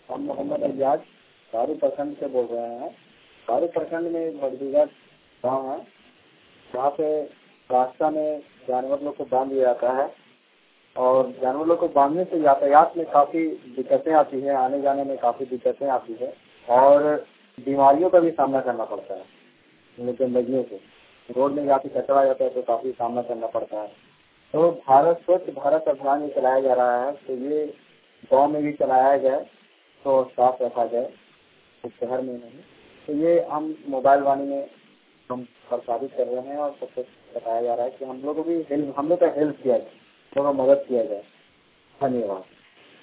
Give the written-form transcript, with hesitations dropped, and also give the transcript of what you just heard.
हम मोहम्मद एजाज बारू प्रखंड से बोल रहे हैं। बारू प्रखंड में एक बड़दीघा गाँव है, वहाँ पे रास्ता में जानवर लोग को बांध दिया जाता है और जानवर लोग को बांधने से यातायात में काफ़ी दिक्कतें आती है, आने जाने में काफ़ी दिक्कतें आती है और बीमारियों का भी सामना करना पड़ता है। गंदगियों से रोड में जाके कचरा जाता है तो काफ़ी सामना करना पड़ता है। तो भारत स्वच्छ भारत अभियान ये चलाया जा रहा है, तो ये गाँव में भी चलाया जाए तो साफ रखा जाए, शहर में नहीं। तो ये हम मोबाइल वाणी में हम प्रसारित कर रहे हैं और सबको बताया जा रहा है कि हम लोग का हेल्प किया जाए, लोगों को मदद किया जाए। धन्यवाद।